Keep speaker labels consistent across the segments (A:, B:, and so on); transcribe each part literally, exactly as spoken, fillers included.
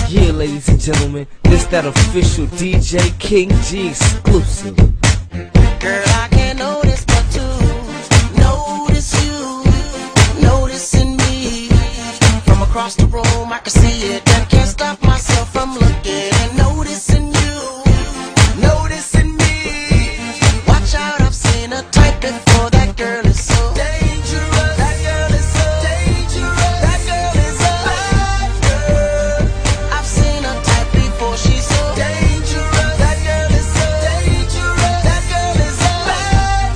A: Yeah, ladies and gentlemen, this that official D J King G exclusive.
B: Girl, I can't notice but to notice you, noticing me. From across the room, I can see it and can't stop myself from looking and noticing you, noticing me. Watch out, I've seen a type before. That girl is so dangerous. That girl is so dangerous. That girl is a bad girl. I've seen a type before. She's so dangerous. That girl is so dangerous. That girl is a bad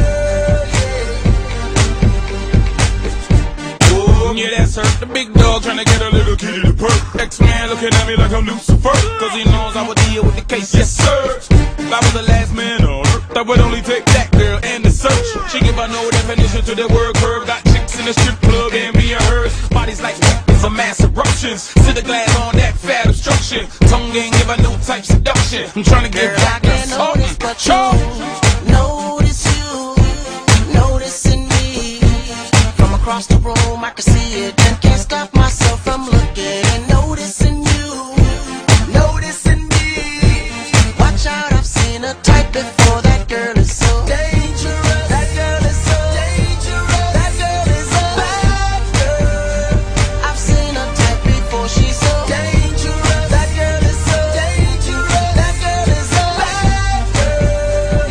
B: girl.
C: Oh, yeah, that's her. The big dog trying to get a little kitty to perk. X-Man looking at me like I'm Lucifer, cause he knows I would deal with the case. Yes, sir. If I was the last man on earth, I would only take that girl and the search. She give her no definition to the word curve. Got chicks in the strip club and me and hers. Bodies like weapons of mass eruptions. Sit the glass on that fat obstruction. Tongue ain't give her no type seduction. I'm trying to get
B: Girl,
C: back
B: I can't notice but you, notice you, noticing me. From across the room, I can see it and can't stop myself from looking and noticing you, noticing me. Watch out, I've seen a type before. That girl is so dangerous. That girl is so dangerous. That girl is a bad girl. I've seen a type before. She's so dangerous. That girl is so dangerous. That girl is a bad girl.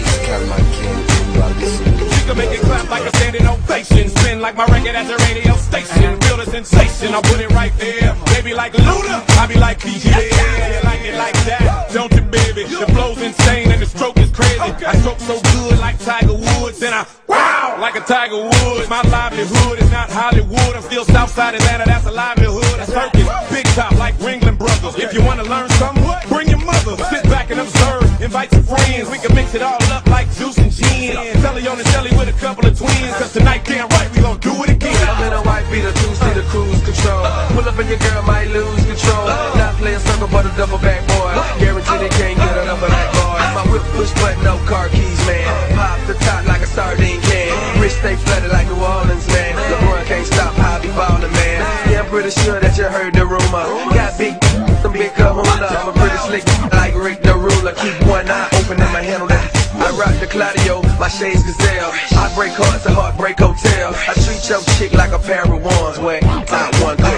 C: She can make it clap like a standing ovation. Spin like my record at the radio station. Feel the sensation, I'll put it right there. Baby like Luda, I be like P G. Yeah, you like it like that, don't you, baby? The flow's insane and the stroke is crazy. I stroke so good like Tiger Woods, and I wow like a Tiger Woods. My livelihood is not Hollywood. I'm still Southside Atlanta, that's a livelihood. A circus, big top like Ringling Brothers. If you wanna learn something, bring your mother. Sit back and observe. Invite some friends. We can mix it all up like juice and gin. Telly on the telly with a couple of twins. Cause tonight damn right we gon' do it again.
D: I'm in a white beater, two-seater cruise control. Pull up and your girl might lose control. Not play a circle but a double back boy. Guarantee they can't get enough of that boy. My whip push button, no car keys, man. Pop the top like a sardine can. Wrist stay flooded like New Orleans, man. LeBron can't stop how I be ballin', man. Yeah, I'm pretty sure that you heard the rumor. Got big, some big kahuna. I'm a pretty slick like Rick the Ruler. Keep one eye open and my handle that. I rock the Claudio, my shades Gazelle. I break hearts at Heartbreak Hotel. I treat your chick like a pair of wands. Wait, not one.